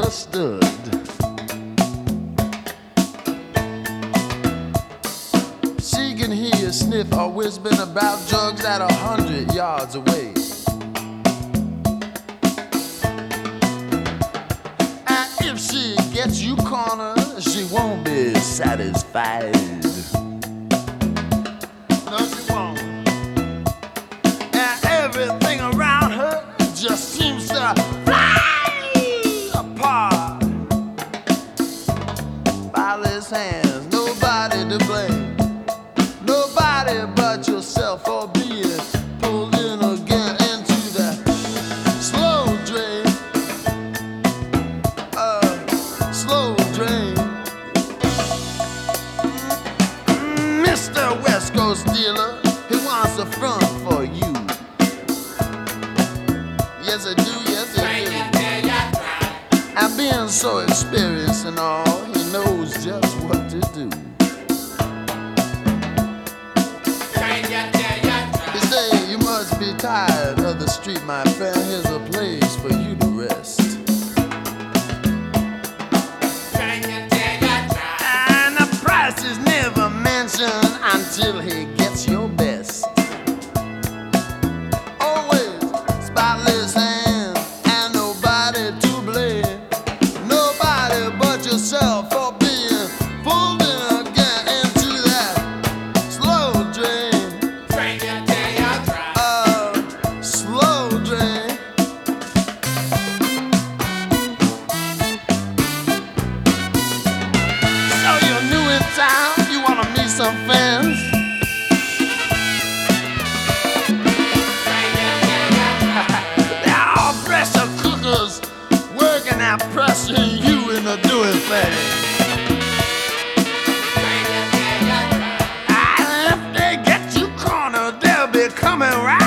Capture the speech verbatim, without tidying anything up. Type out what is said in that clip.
understood. She can hear you sniff or whispering about drugs at a hundred yards away. And if she gets you cornered, she won't be satisfied. No, she won't. And everything around her just seems to fly apart. By his hands, nobody to blame. Nobody but yourself for being pulled in again into the slow drain. Uh, slow drain. Mister West Coast dealer, he wants a front for you. Yes, I do, yes, I do. And being so experienced and all, he knows just what to do. He say, you must be tired of the street, my friend. Here's a place for you to rest. And the price is never mentioned until he gets your best. Always spotless hands and nobody to blame. Nobody but yourself for being pulled in again into that slow drain. Uh, slow drain. So you're new in town, you wanna meet some friends. They're all pressure cookers working at pressuring you into doing things. And if they get you cornered, they'll be coming right